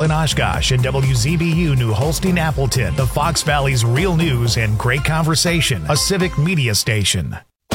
in Oshkosh and WZBU New Holstein Appleton, the Fox Valley's real news and great conversation, a civic media station.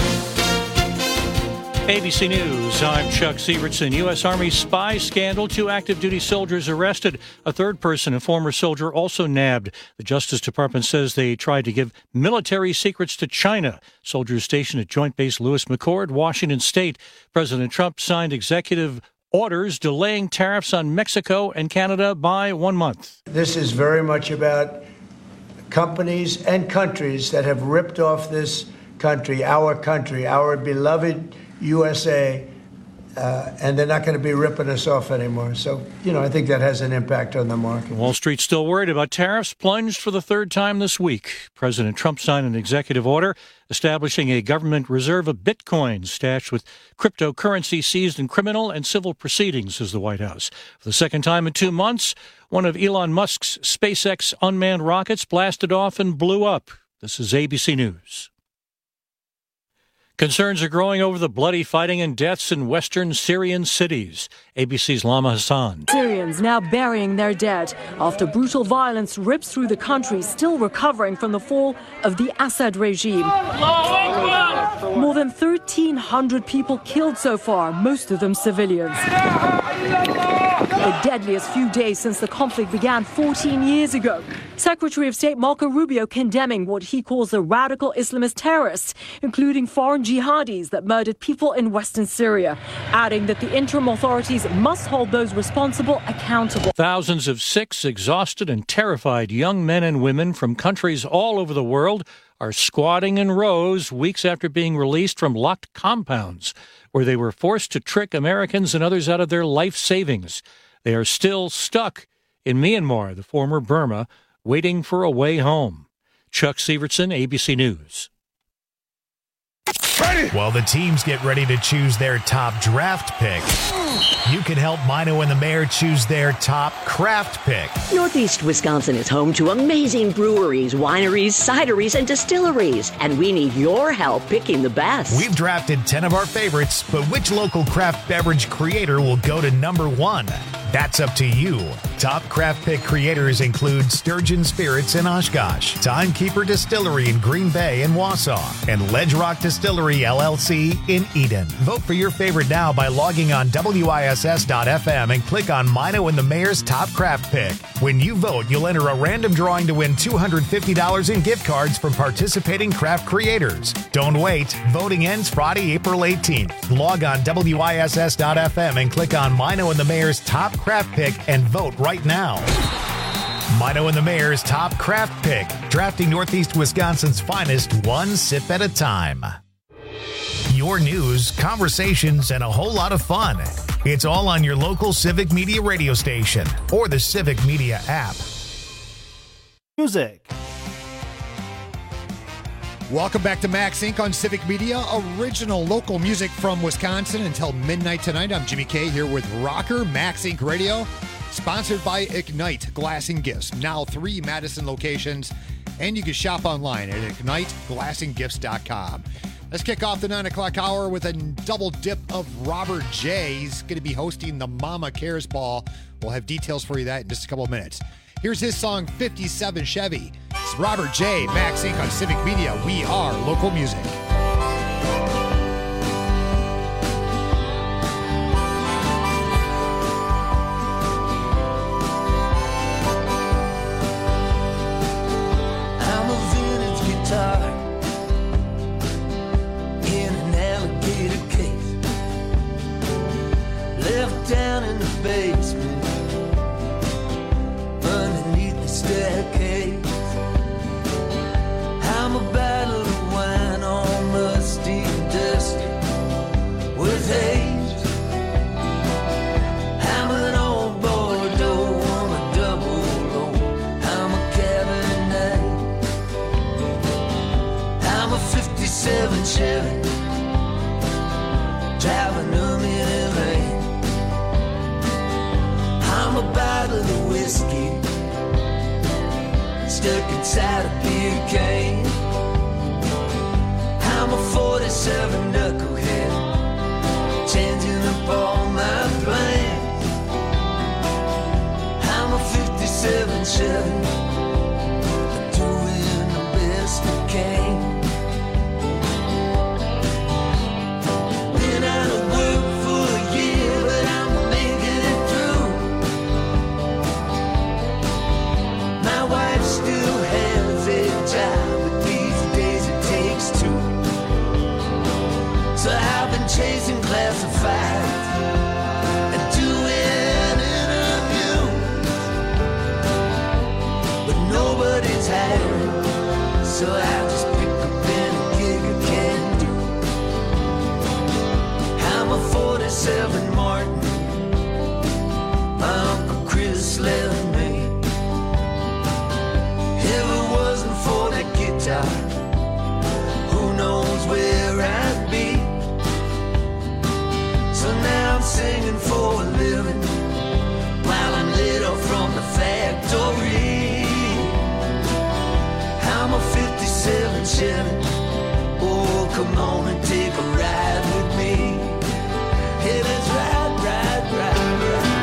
ABC News, I'm Chuck Sievertson. U.S. Army spy scandal, 2 active duty soldiers arrested. A third person, a former soldier, also nabbed. The Justice Department says they tried to give military secrets to China. Soldiers stationed at Joint Base Lewis McChord, Washington State. President Trump signed executive orders delaying tariffs on Mexico and Canada by 1 month. This is very much about companies and countries that have ripped off this country, our beloved USA, and they're not going to be ripping us off anymore. So, I think that has an impact on the market. Wall Street's still worried about tariffs, plunged for the third time this week. President Trump signed an executive order establishing a government reserve of bitcoins stashed with cryptocurrency seized in criminal and civil proceedings, says the White House. For the second time in 2 months, one of Elon Musk's SpaceX unmanned rockets blasted off and blew up. This is ABC News. Concerns are growing over the bloody fighting and deaths in western Syrian cities. ABC's Lama Hassan. Syrians now burying their dead after brutal violence rips through the country, still recovering from the fall of the Assad regime. More than 1,300 people killed so far, most of them civilians. The deadliest few days since the conflict began 14 years ago. Secretary of State Marco Rubio condemning what he calls the radical Islamist terrorists, including foreign jihadis that murdered people in western Syria, adding that the interim authorities must hold those responsible accountable. Thousands of sick, exhausted, and terrified young men and women from countries all over the world are squatting in rows weeks after being released from locked compounds where they were forced to trick Americans and others out of their life savings. They are still stuck in Myanmar, the former Burma, waiting for a way home. Chuck Sievertson, ABC News. While the teams get ready to choose their top draft pick, you can help Mino and the Mayor choose their top craft pick. Northeast Wisconsin is home to amazing breweries, wineries, cideries, and distilleries, and we need your help picking the best. We've drafted 10 of our favorites, but which local craft beverage creator will go to number 1? That's up to you. Top craft pick creators include Sturgeon Spirits in Oshkosh, Timekeeper Distillery in Green Bay and Wausau, and Ledge Rock Distillery LLC in Eden. Vote for your favorite now by logging on WISS.FM and click on Mino and the Mayor's Top Craft Pick. When you vote, you'll enter a random drawing to win $250 in gift cards from participating craft creators. Don't wait. Voting ends Friday, April 18th. Log on WISS.FM and click on Mino and the Mayor's Top Craft Pick and vote right now. Mino and the Mayor's Top Craft Pick, drafting Northeast Wisconsin's finest one sip at a time. Your news, conversations, and a whole lot of fun. It's all on your local Civic Media radio station or the Civic Media app. Music. Welcome back to Max Inc. on Civic Media, original local music from Wisconsin until midnight tonight. I'm Jimmy K here with Rocker, Max Inc. Radio, sponsored by Ignite Glass and Gifts. Now 3 Madison locations, and you can shop online at IgniteGlassandGifts.com. Let's kick off the 9 o'clock hour with a double dip of Robert J. He's going to be hosting the Mama Cares Ball. We'll have details for you that in just a couple of minutes. Here's his song, 57 Chevy. It's Robert J. Max Inc. on Civic Media. We are local music. I'm a vintage guitar in an alligator case, left down in the basement underneath the staircase. I'm a bottle of wine all musty and dusty with haze. I'm an old Bordeaux, I'm a double low, I'm a Cabernet. I'm a 57 Chevy, driving a minivan. I'm a bottle of whiskey stuck inside a beer can. I'm a 47 knucklehead, changing up all my plans. I'm a 57 Chevy, doing the best I can. Been out of work for a year, but I'm making it through. My wife still has a job, but these days it takes two. So I've been chasing classifieds and doing interviews, but nobody's hiring, so I just pick up any gig I can do. I'm a 47 Martin, my Uncle Chris left me. If it wasn't for that guitar, who knows where I'd be. So now I'm singing for a living while I'm laid off from the factory. I'm a 57 Chevy, oh come on and take a ride with me. Hey, let's ride, ride, ride, ride.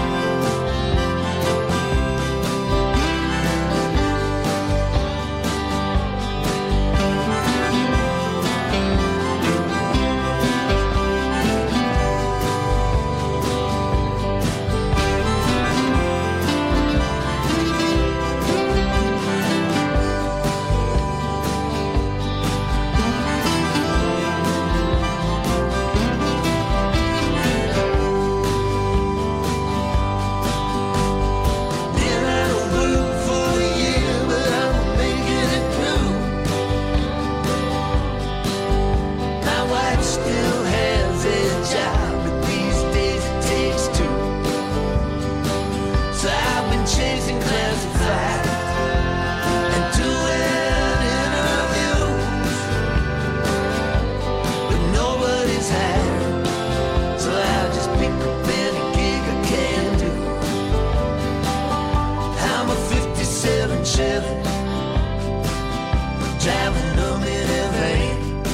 Driving a minivan,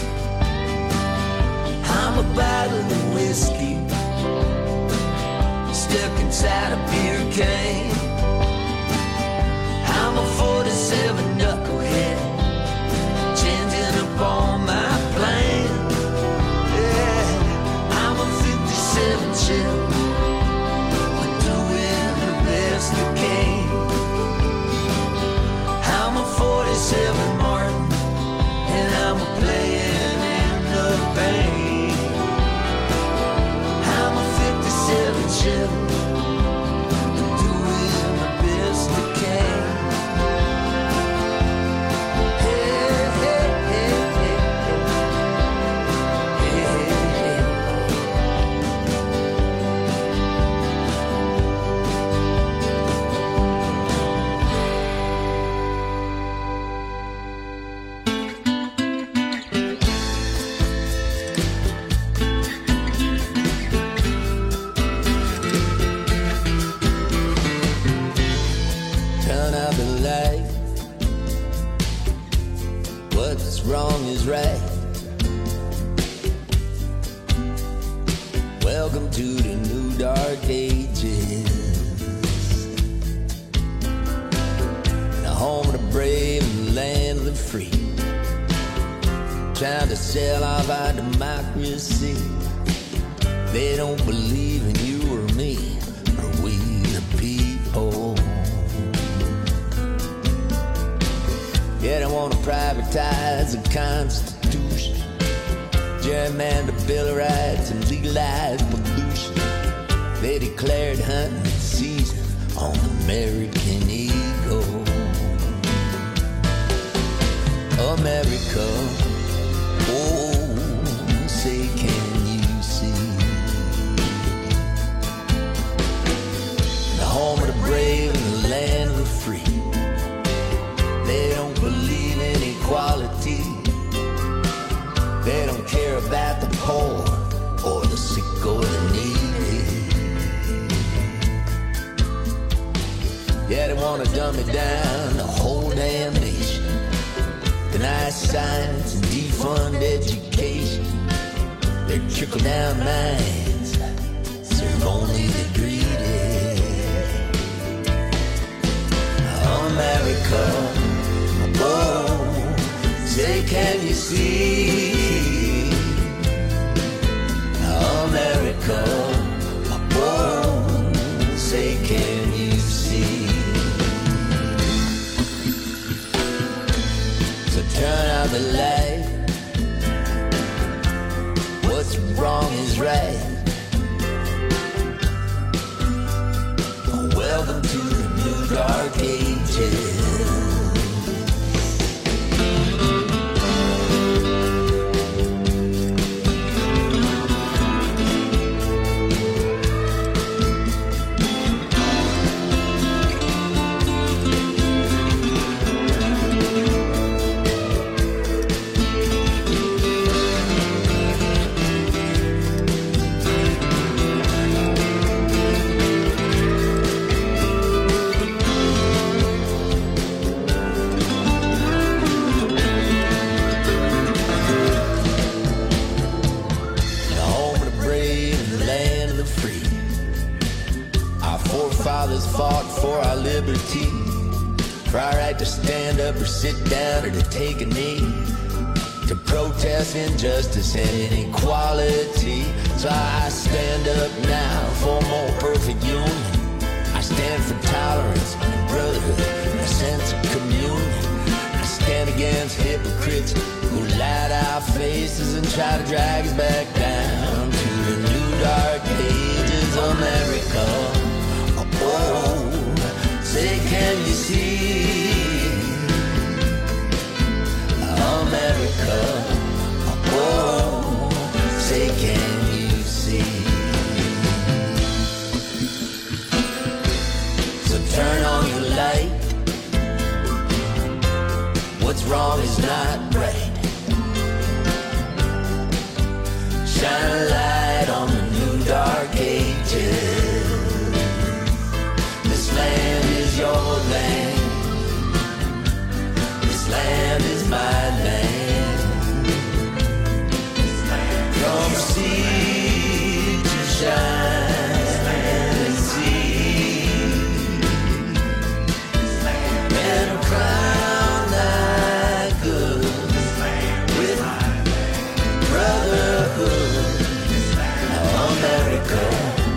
I'm a bottle of whiskey stuck inside a beer can. I'm a 47 knucklehead changing up on my plan. Yeah, I'm a 57 Chevy, doing the best I can. I'm a 47 Martin, and I'm playing in the band. I'm a 57 Chevy, doing the best I can. Hey, hey, hey, hey, hey, hey, hey. Turn out the light. What's wrong is right. Welcome to the new dark ages, the home of the brave and the land of the free. Trying to sell off our democracy. They don't believe in you or me, or we the people. Yeah, they want to privatize the Constitution, gerrymander Bill of Rights, and legalize pollution. They declared hunting season on American eagle. America, oh, say can you see? The home of the brave and the land of the free. They don't believe in equality. They don't care about the poor or the sick or the needy. Yeah, they want to dumb it down, the whole damn nation. Deny science and defund education. Their trickle-down minds serve only the greedy. can you see America? Oh, say, can you see? So turn out the light. What's wrong is right. Welcome to the new dark ages. Fought for our liberty, for our right to stand up or sit down or to take a knee, to protest injustice and inequality. So I stand up now for more perfect union. I stand for tolerance and brotherhood and a sense of communion. I stand against hypocrites who lie to our faces and try to drag us back down to the new dark ages, America. Oh, say, can you see America? Oh, say, can you see? So turn on your light. What's wrong is not right. Shine a light on the new dark ages. This land is your land. This land is my land. From sea to shine and sea, and a crown like good with brotherhood, America.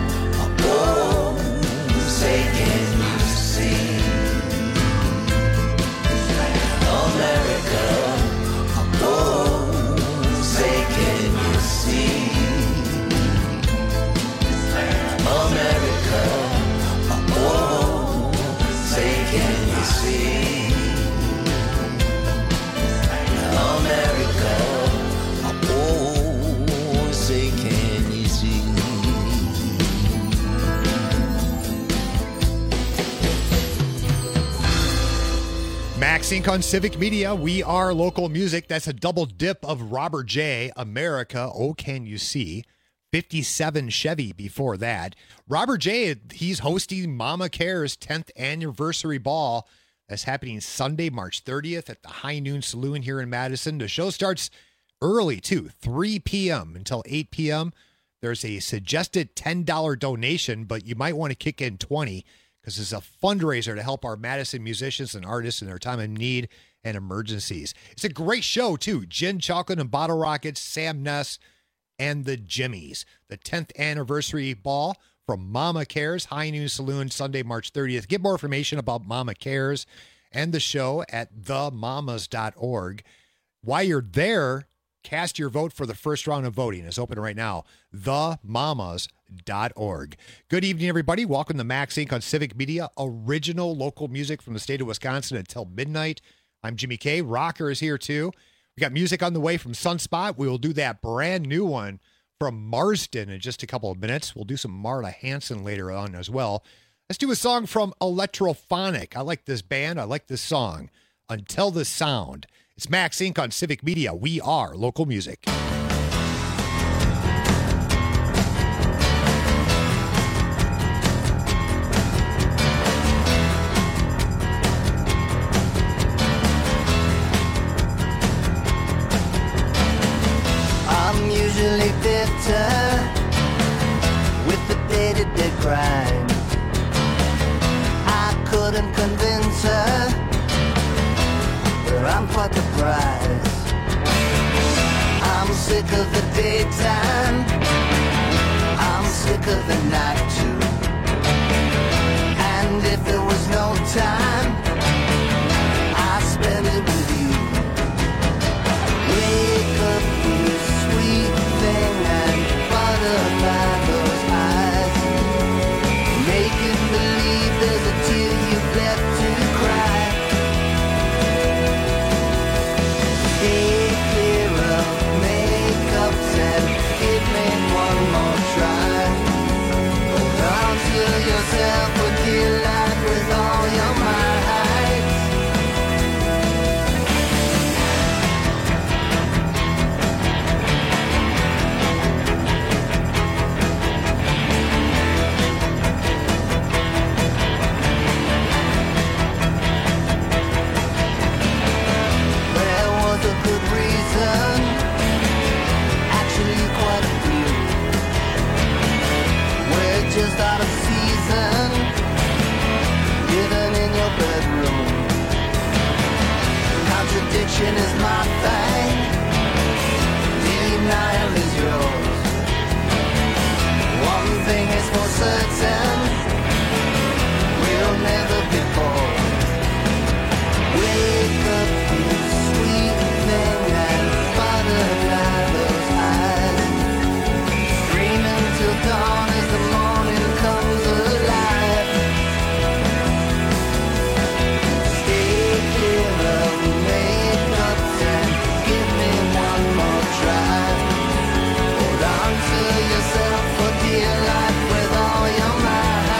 Sync on Civic Media. We are local music. That's a double dip of Robert J. America. Oh, can you see? 57 Chevy before that. Robert J., he's hosting Mama Cares 10th anniversary ball. That's happening Sunday, March 30th at the High Noon Saloon here in Madison. The show starts early, too, 3 p.m. until 8 p.m. There's a suggested $10 donation, but you might want to kick in $20 because it's a fundraiser to help our Madison musicians and artists in their time of need and emergencies. It's a great show, too. Gin, Chocolate, and Bottle Rockets, Sam Ness, and the Jimmies. The 10th anniversary ball from Mama Cares, High Noon Saloon, Sunday, March 30th. Get more information about Mama Cares and the show at themamas.org. While you're there, cast your vote for the first round of voting. It's open right now. Themamas.org. Good evening, everybody. Welcome to Max Inc. on Civic Media. Original local music from the state of Wisconsin until midnight. I'm Jimmy K. Rocker is here, too. We got music on the way from Sunspot. We will do that brand new one from Marsden in just a couple of minutes. We'll do some Marla Hanson later on as well. Let's do a song from Electrophonic. I like this band. I like this song. Until the Sound. It's Max Inc. on Civic Media. We are local music. I'm usually bitter with the day-to-day grind. I couldn't convince her, but I'm quite the prize. I'm sick of the daytime. I'm sick of the night too. And if there was no time, I'd spend it with you. Wake up, you sweet thing, and butterfly those eyes. Making believe there's a tear you've left to cry. Stay clear of makeups and give me one more try. Hold on to yourself for dear life with all your might. There was a good reason, actually quite a few. We're just out of season, living in your bedroom. Contradiction is my thing, denial is yours. One thing is for certain, we'll never be bored. Wake up, you sweet thing, and butterfly those eyes. Dreaming till dawn as the morning comes alive. Stay clear of makeups and give me one more try. Hold on to yourself for dear life with all your might.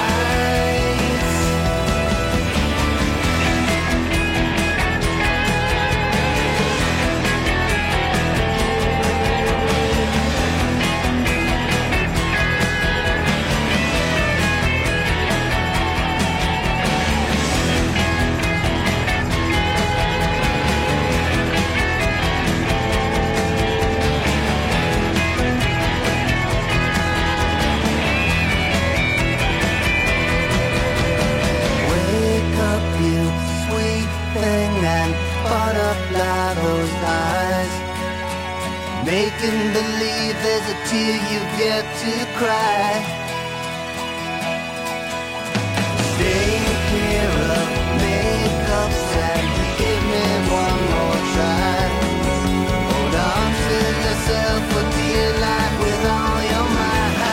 Wake up, you sweet thing, and butterfly those eyes. Making believe there's a tear you've yet to cry. Stay clear of makeups and give me one more try. Hold on to yourself for dear life with all your might.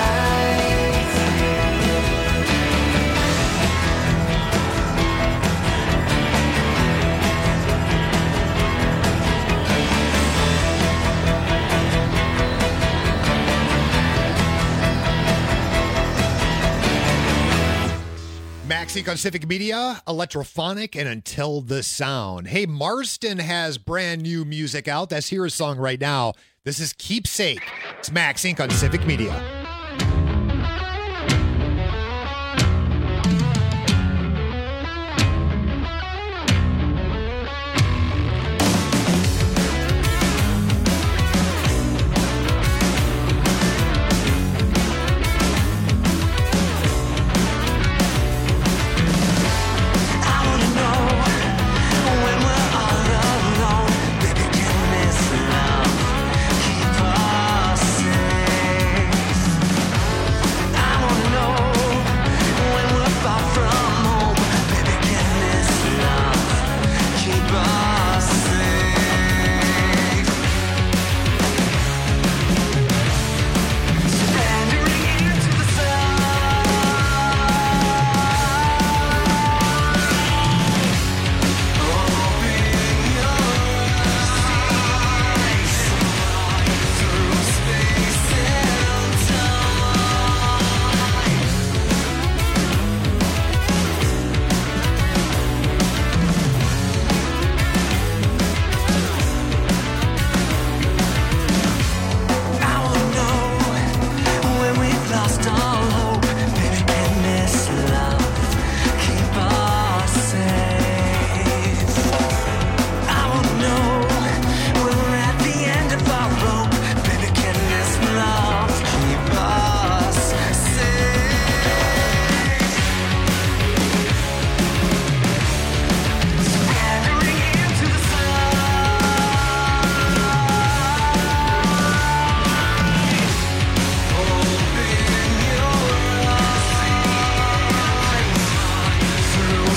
Maxink on Civic Media, Electrophonic, and Until the Sound. Hey, Marston has brand new music out. That's his song right now. This is Keepsake. It's Maxink on Civic Media. Keep us safe.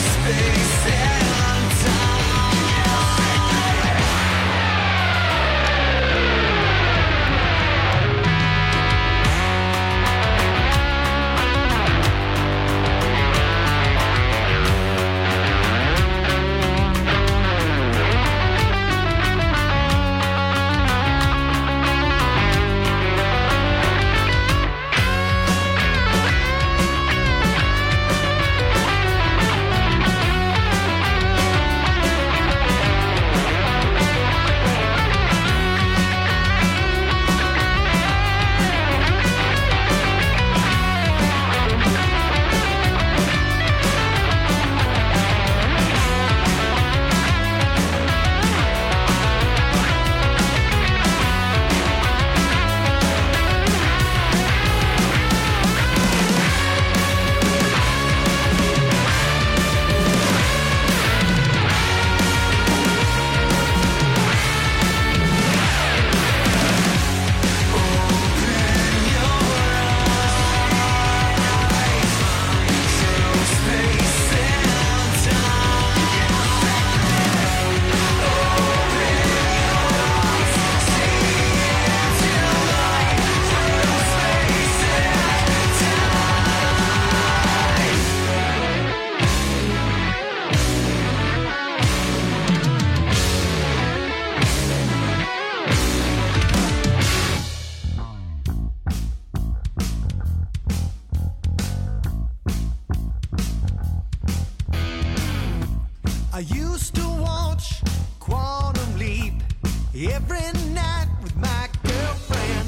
I used to watch Quantum Leap every night with my girlfriend.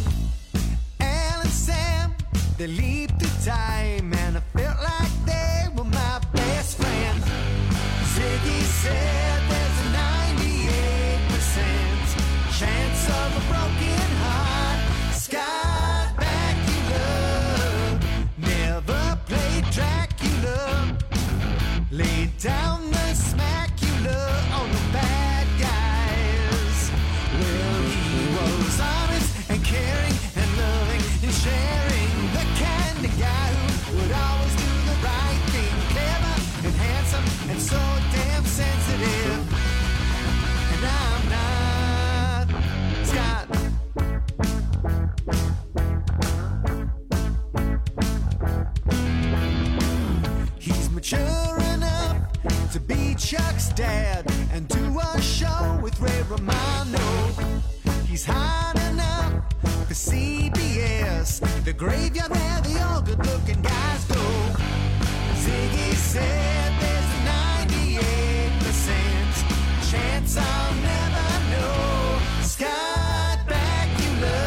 Al and Sam, they leaped through time, and I felt like they were my best friend. Ziggy said there's a 98% chance of a broken heart. Scott Bakula never played Dracula. Laid down the smacula on the bad guys. Well, he was honest and caring and loving and sharing. The kind of guy who would always do the right thing. Clever and handsome and so damn sensitive. And I'm not Scott. He's mature enough to be Chuck's dad and do a show with Ray Romano. He's hot enough for CBS, the graveyard where the all good-looking guys go. Ziggy said there's a 98% chance I'll never know. Scott Bakula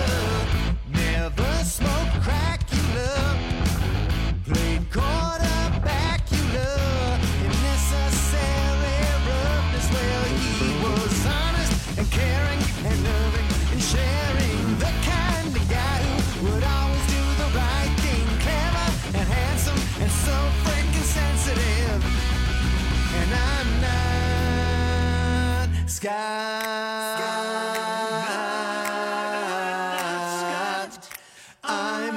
never smoked Cracula. Played quarterbackula in necessary roughness. Well, he was honest and caring and loving and sharing. The kind of guy who would always do the right thing. Clever and handsome and so freaking sensitive. And I'm not Scott. I'm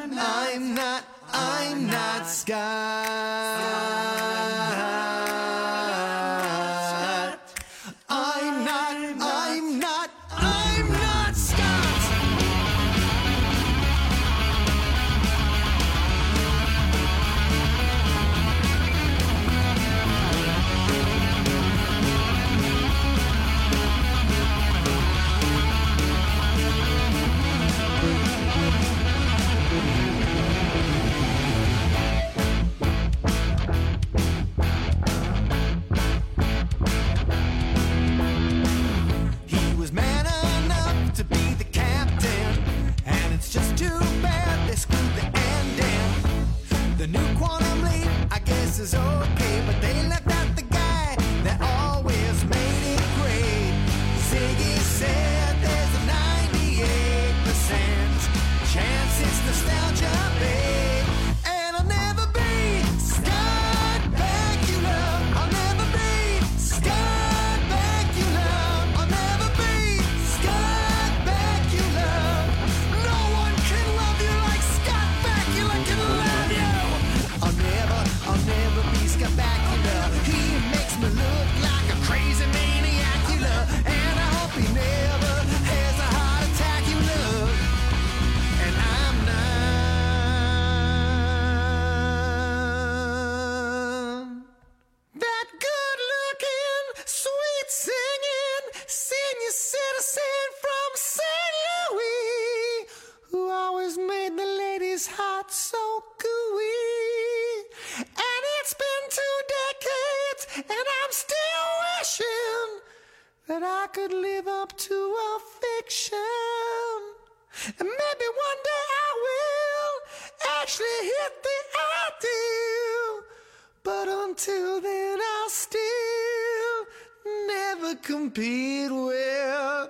not Scott. I'm not Scott. that I could live up to a fiction. And maybe one day I will actually hit the ideal. But until then I'll still never compete with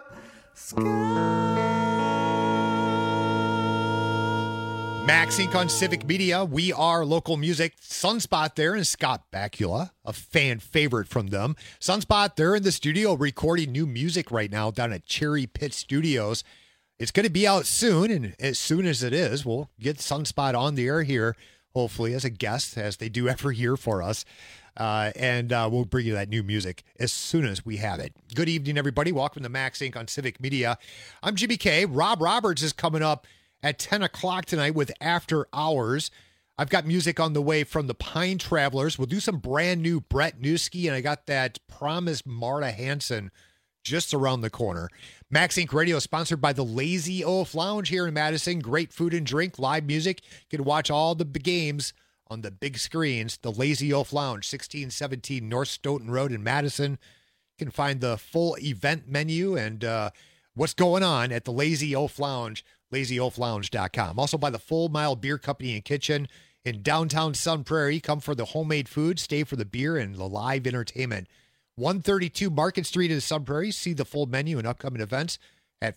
Max Inc. on Civic Media. We are local music. Sunspot there and Scott Bakula, a fan favorite from them. Sunspot, they're in the studio recording new music right now down at Cherry Pit Studios. It's going to be out soon, and as soon as it is, we'll get Sunspot on the air here, hopefully as a guest, as they do every year for us. And we'll bring you that new music as soon as we have it. Good evening, everybody. Welcome to Max Inc. on Civic Media. I'm Jimmy K. Rob Roberts is coming up at 10 o'clock tonight with After Hours. I've got music on the way from the Pine Travelers. We'll do some brand new Brett Newski, and I got that Promise Marta Hansen just around the corner. Max Inc. Radio is sponsored by the Lazy Oaf Lounge here in Madison. Great food and drink, live music. You can watch all the games on the big screens. The Lazy Oaf Lounge, 1617 North Stoughton Road in Madison. You can find the full event menu and what's going on at the Lazy Oaf Lounge, LazyOafLounge.com. Also by the Full Mile Beer Company and Kitchen in downtown Sun Prairie. Come for the homemade food, stay for the beer, and the live entertainment. 132 Market Street in Sun Prairie. See the full menu and upcoming events at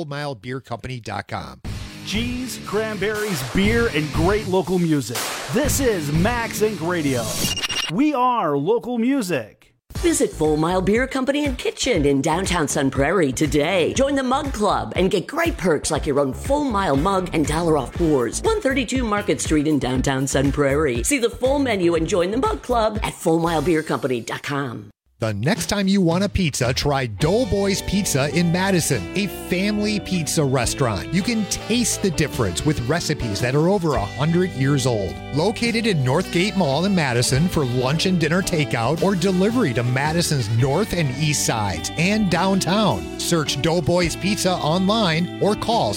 FullMileBeerCompany.com. Cheese, cranberries, beer, and great local music. This is Max Inc. Radio. We are local music. Visit Full Mile Beer Company and Kitchen in downtown Sun Prairie today. Join the Mug Club and get great perks like your own Full Mile mug and $1 off pours. 132 Market Street in downtown Sun Prairie. See the full menu and join the Mug Club at FullMileBeerCompany.com. The next time you want a pizza, try Doughboys Pizza in Madison, a family pizza restaurant. You can taste the difference with recipes that are over 100 years old. Located in Northgate Mall in Madison for lunch and dinner takeout or delivery to Madison's north and east sides and downtown. Search Doughboys Pizza online or call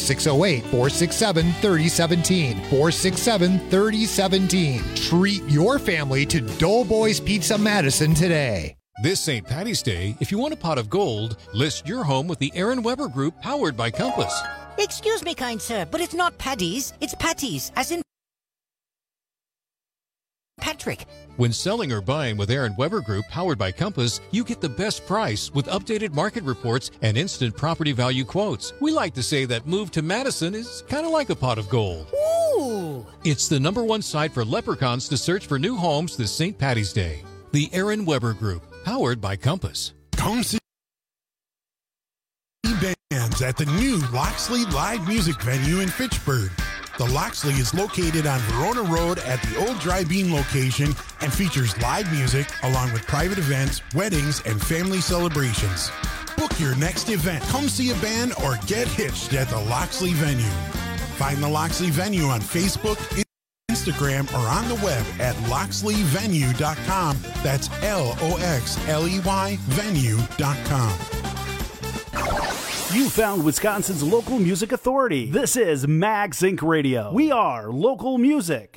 608-467-3017. 467-3017. Treat your family to Doughboys Pizza Madison today. This St. Paddy's Day, if you want a pot of gold, list your home with the Aaron Weber Group, powered by Compass. Excuse me, kind sir, but it's not Paddy's, it's Patty's, as in Patrick. When selling or buying with Aaron Weber Group, powered by Compass, you get the best price with updated market reports and instant property value quotes. We like to say that move to Madison is kind of like a pot of gold. Ooh! It's the #1 site for leprechauns to search for new homes this St. Paddy's Day. The Aaron Weber Group, powered by Compass. Come see bands at the new Loxley Live Music Venue in Fitchburg. The Loxley is located on Verona Road at the old Dry Bean location and features live music along with private events, weddings, and family celebrations. Book your next event, come see a band, or get hitched at the Loxley venue. Find the Loxley venue on Facebook, Instagram, or on the web at loxleyvenue.com. That's LOXLEY venue.com. You found Wisconsin's local music authority. This is Max Inc. Radio. We are local music.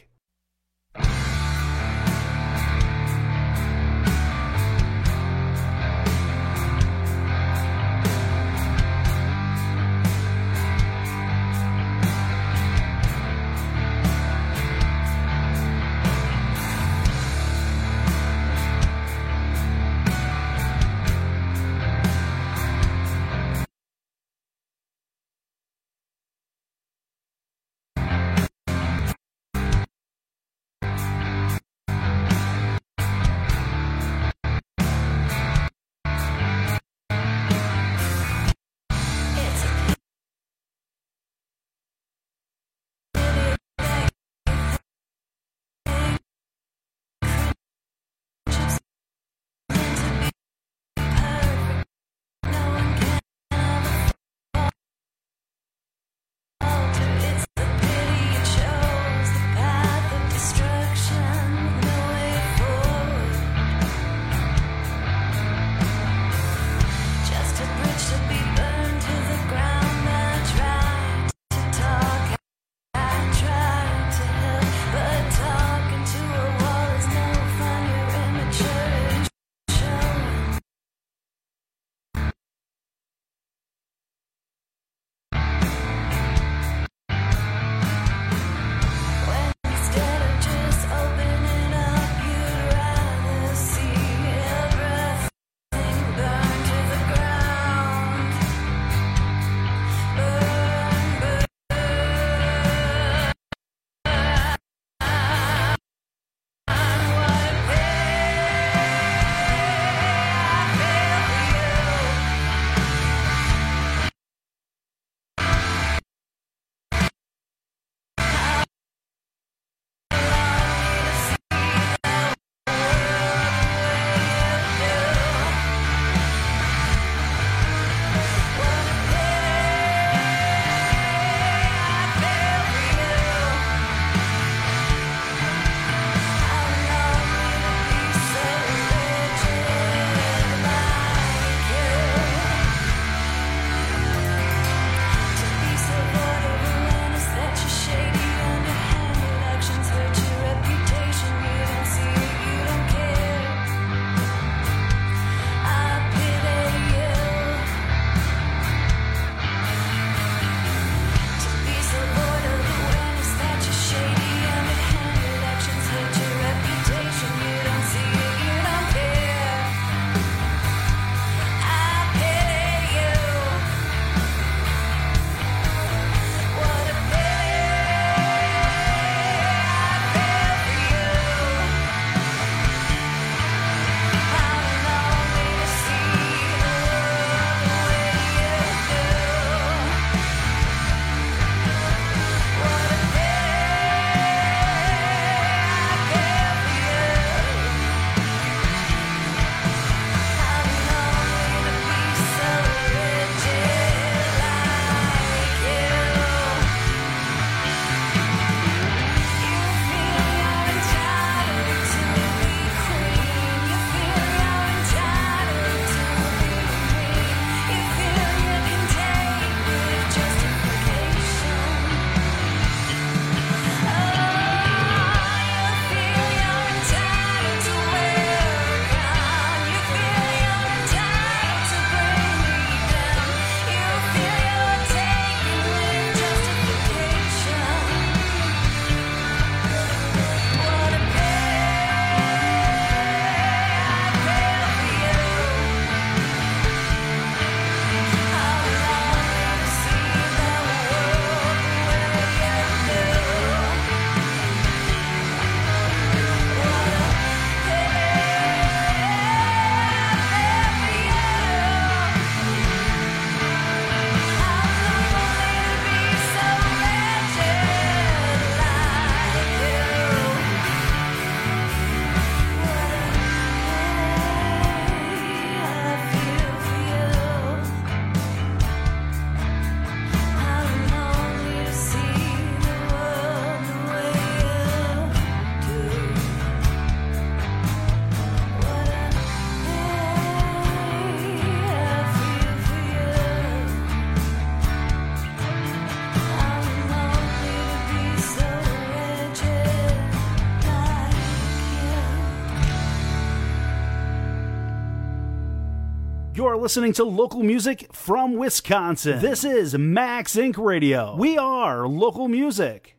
You're listening to local music from Wisconsin. This is Max Inc. Radio. We are local music.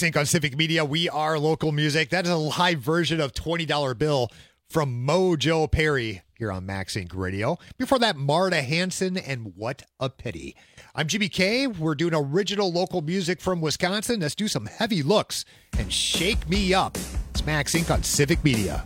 Max Inc. on Civic Media. We are local music. That is a live version of $20 Bill from Mojo Perry here on Max Inc. Radio. Before that, Marta Hanson and What a Pity. I'm Jimmy K. We're doing original local music from Wisconsin. Let's do some heavy looks and shake me up. It's Max Inc. on Civic Media.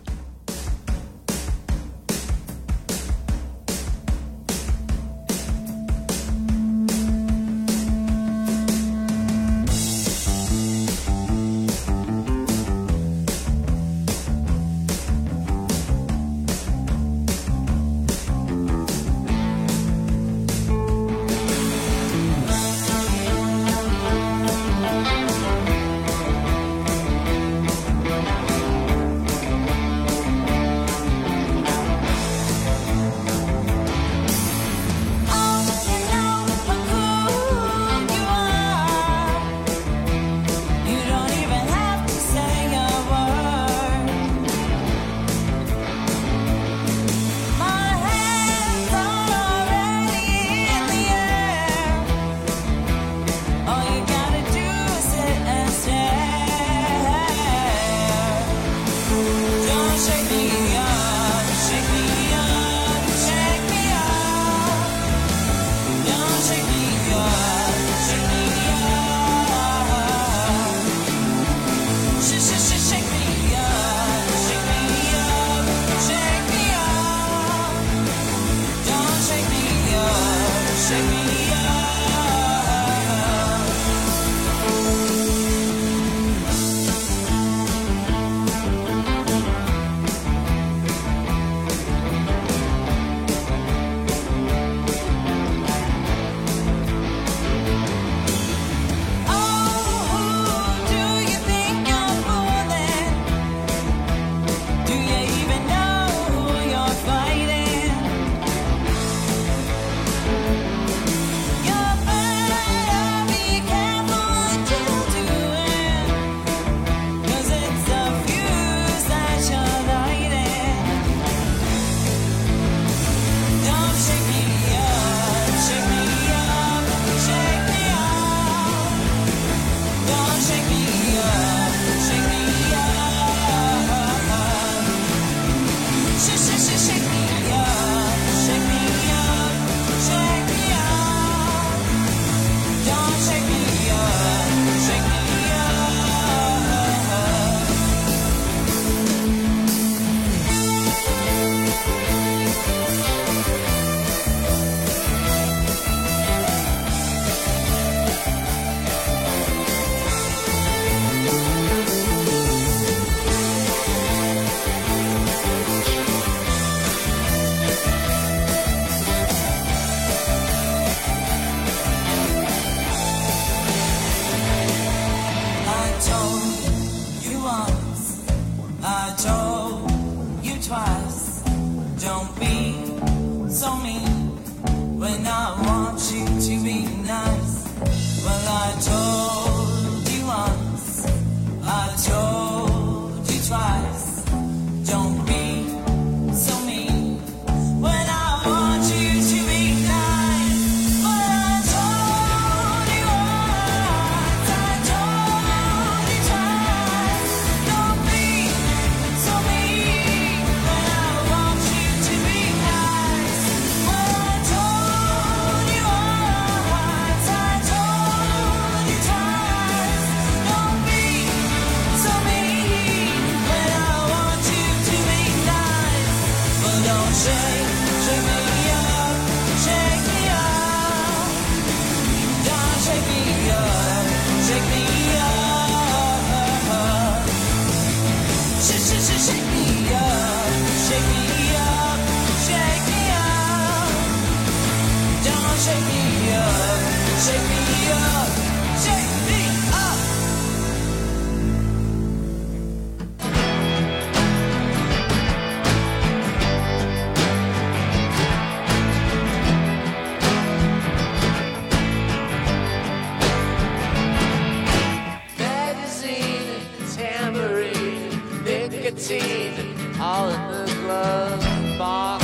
All in the glove box.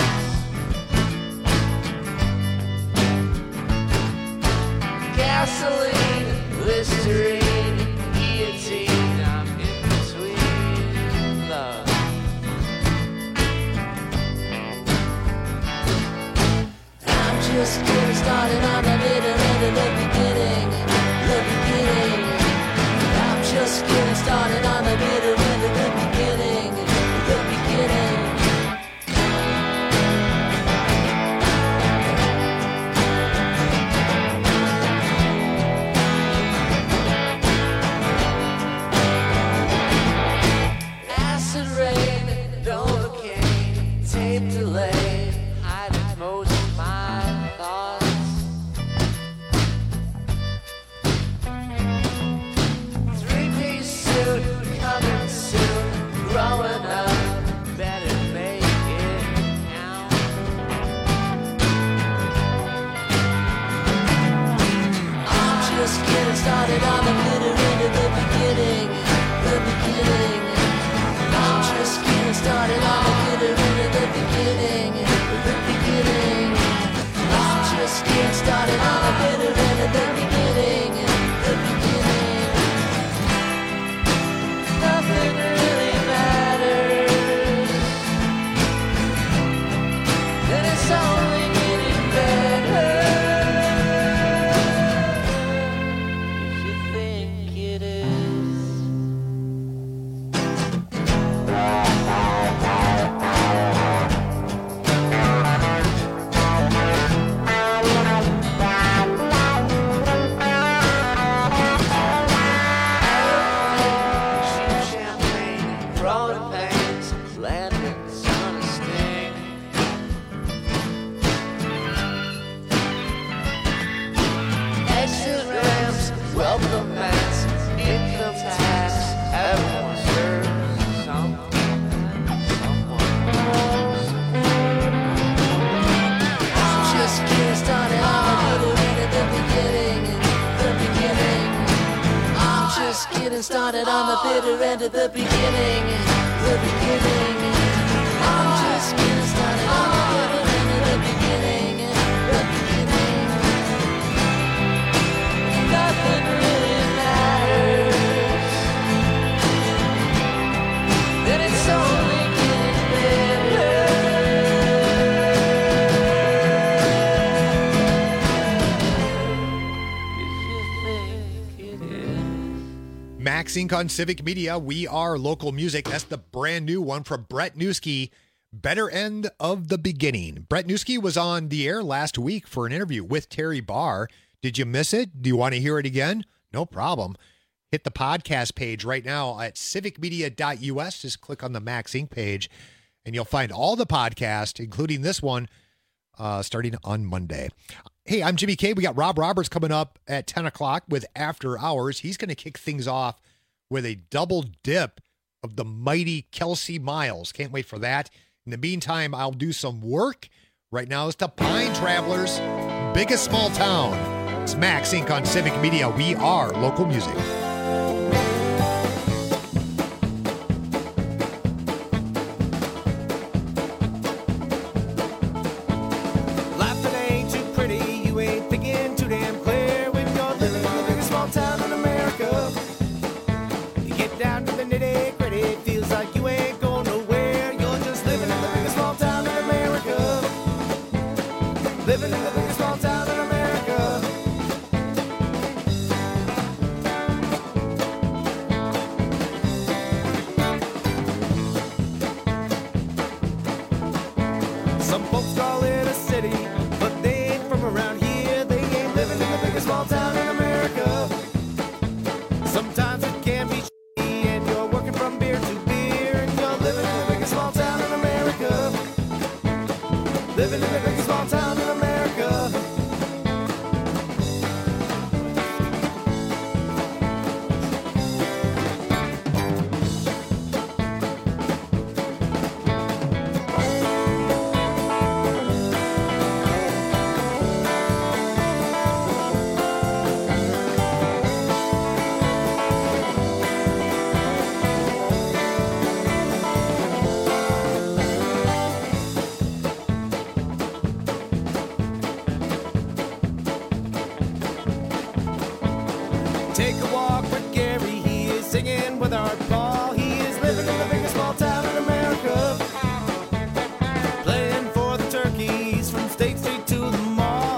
Gasoline, Listerine, guillotine. just getting started on the bitter end of the beginning. The beginning. I'm just getting started on the bitter end of the beginning. The beginning. Acid rain, Novocaine, tape delay, hiding most of my thoughts. 3-piece suit, coming soon, growing up, better make it count. I'm just getting started on the bitter end of the beginning. The beginning. I'm just getting started on the bitter end of the beginning. The beginning. I'm just getting started on the bitter end of the beginning. The beginning. Nothing really matters. And it's only getting better. If you think it is. Champagne, rolling pains, landings on a sting. Exit ramps, welcome mats, income tax, everyone serves someone. I'm just getting started on the bitter end of the beginning. The beginning. I'm just getting started on the bitter end of the beginning. The beginning. I'm just getting started on the bitter end of the beginning. The beginning. Nothing really matters. Then it's only getting better. If you think it is. Max Inc. on Civic Media. We are local music. That's the brand new one from Brett Newski. Better End of the Beginning. Brett Newski was on the air last week for an interview with Terry Barr. Did you miss it? Do you want to hear it again? No problem. Hit the podcast page right now at civicmedia.us. Just click on the Max Inc. page, and you'll find all the podcasts, including this one, starting on Monday. Hey, I'm Jimmy K. We got Rob Roberts coming up at 10 o'clock with After Hours. He's going to kick things off with a double dip of the mighty Kelsey Miles. Can't wait for that. In the meantime, I'll do some work. Right now it's the Pine Travelers, biggest small town. It's Max Inc. on Civic Media. We are local music. Life that ain't too pretty, you ain't thinking too damn clear when you're living in the biggest small town in America. You get down to the nitty gritty, feels like you ain't going nowhere. You're just living in the biggest small town in America. Living in the biggest small town in America. Some folks call it a city, but they ain't from around here. They ain't living in the biggest small town in America. Sometimes it can be shitty, and you're working from beer to beer, and you're living in the biggest small town in America. Living in the biggest small town in America. Take a walk with Gary, he is singing with Art Ball. He is living in the biggest small town in America. Playing for the turkeys from State Street to the mall.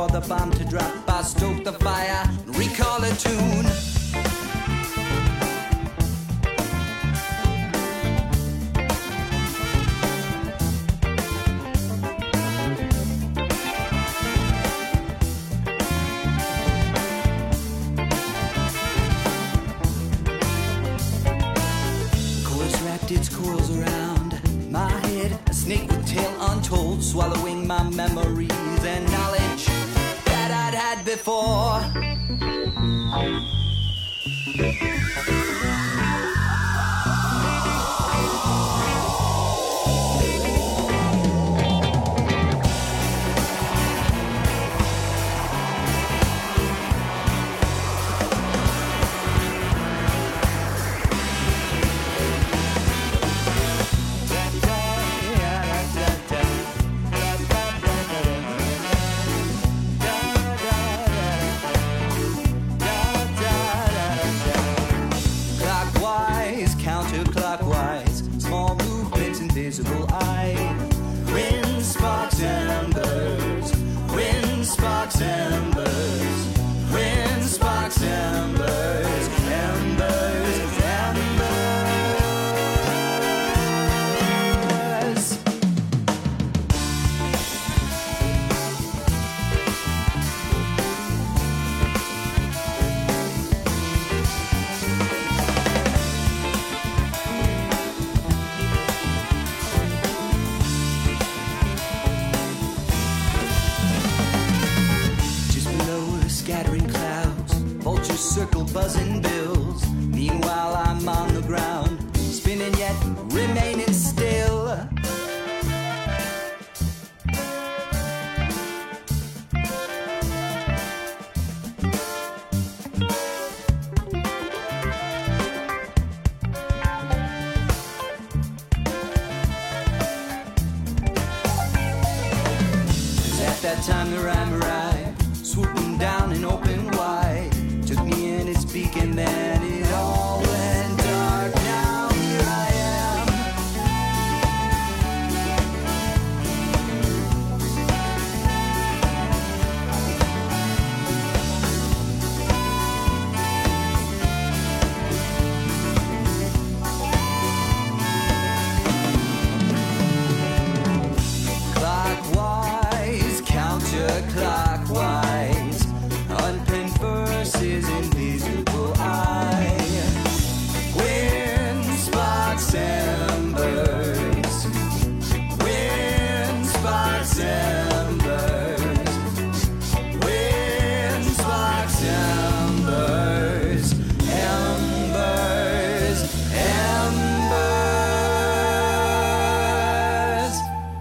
for the bomb to drop, I stoke the fire and recall a tune. Its coils around my head, a snake with tail untold, swallowing my memories and knowledge that I'd had before. Counterclockwise, small movements, invisible eye. Wind sparks embers, wind sparks embers, wind sparks embers, embers, embers. Scattering clouds, vultures circle buzzing bills. Meanwhile I'm on the ground, spinning yet remaining still. At that time the rhyme arrived, swooping down and open wide, took me in its beak and then it all went dark. Now here I am. Clockwise, counterclockwise, unpenned verses, invisible eye. Wind sparks embers, wind sparks embers, wind sparks embers, embers, embers.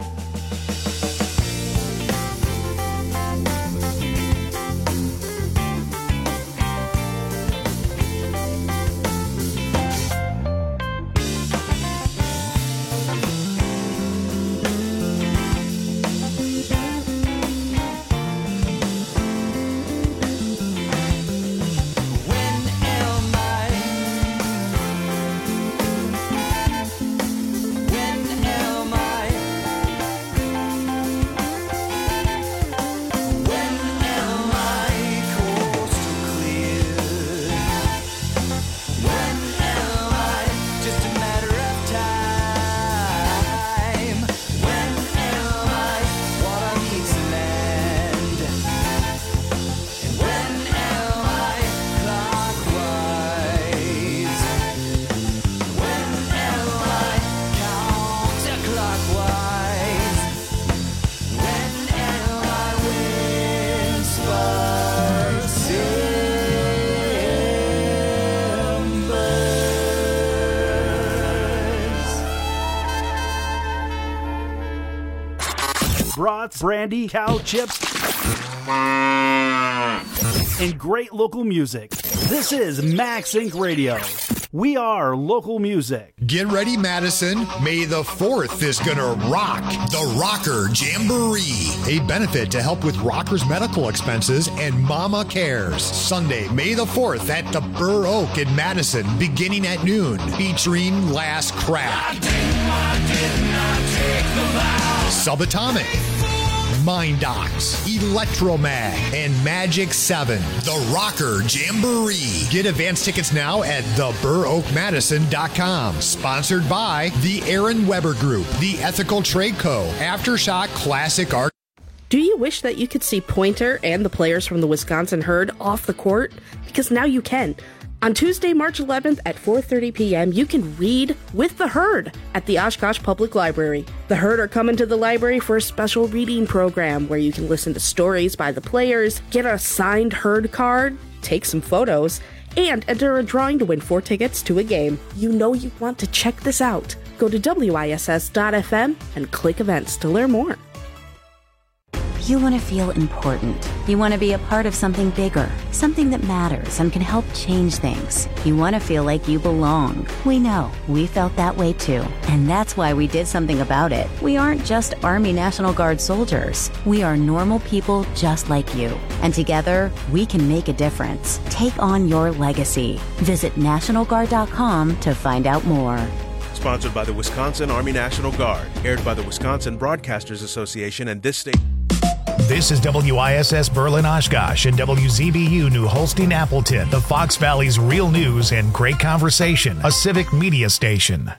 Brats, brandy, cow chips, and great local music. This is Max Inc. Radio. We are local music. Get ready, Madison. May the 4th is going to rock the Rocker Jamboree, a benefit to help with rockers' medical expenses and Mama Cares. Sunday, May the 4th at the Burr Oak in Madison, beginning at noon, featuring Last Craft, Subatomic, Mindox, Electromag, and Magic 7. The Rocker Jamboree. Get advance tickets now at theburoakmadison.com. Sponsored by the Aaron Weber Group, the Ethical Trade Co., Aftershock Classic Art. Do you wish that you could see Pointer and the players from the Wisconsin Herd off the court? Because now you can. On Tuesday, March 11th at 4:30 p.m., you can read with the Herd at the Oshkosh Public Library. The Herd are coming to the library for a special reading program where you can listen to stories by the players, get a signed Herd card, take some photos, and enter a drawing to win 4 tickets to a game. You know you want to check this out. Go to WISS.FM and click events to learn more. You want to feel important. You want to be a part of something bigger, something that matters and can help change things. You want to feel like you belong. We know. We felt that way too. And that's why we did something about it. We aren't just Army National Guard soldiers. We are normal people just like you. And together, we can make a difference. Take on your legacy. Visit NationalGuard.com to find out more. Sponsored by the Wisconsin Army National Guard. Aired by the Wisconsin Broadcasters Association and this state. This is WISS Berlin Oshkosh and WZBU New Holstein Appleton, the Fox Valley's real news and great conversation, a civic media station.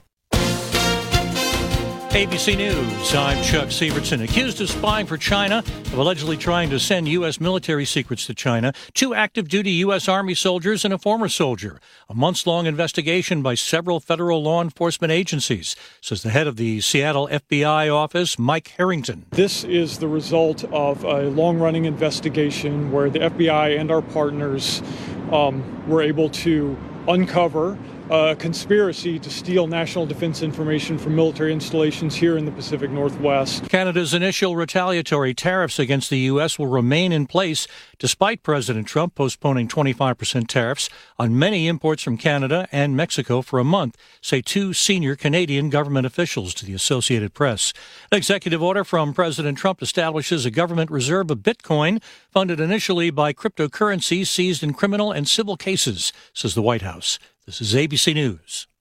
ABC News, I'm Chuck Severson. Accused of spying for China, of allegedly trying to send U.S. military secrets to China, 2 active-duty U.S. Army soldiers and a former soldier. A months-long investigation by several federal law enforcement agencies, says the head of the Seattle FBI office, Mike Harrington. This is the result of a long-running investigation where the FBI and our partners were able to uncover a conspiracy to steal national defense information from military installations here in the Pacific Northwest. Canada's initial retaliatory tariffs against the U.S. will remain in place despite President Trump postponing 25% tariffs on many imports from Canada and Mexico for a month, say 2 senior Canadian government officials to the Associated Press. An executive order from President Trump establishes a government reserve of Bitcoin funded initially by cryptocurrencies seized in criminal and civil cases, says the White House. This is ABC News.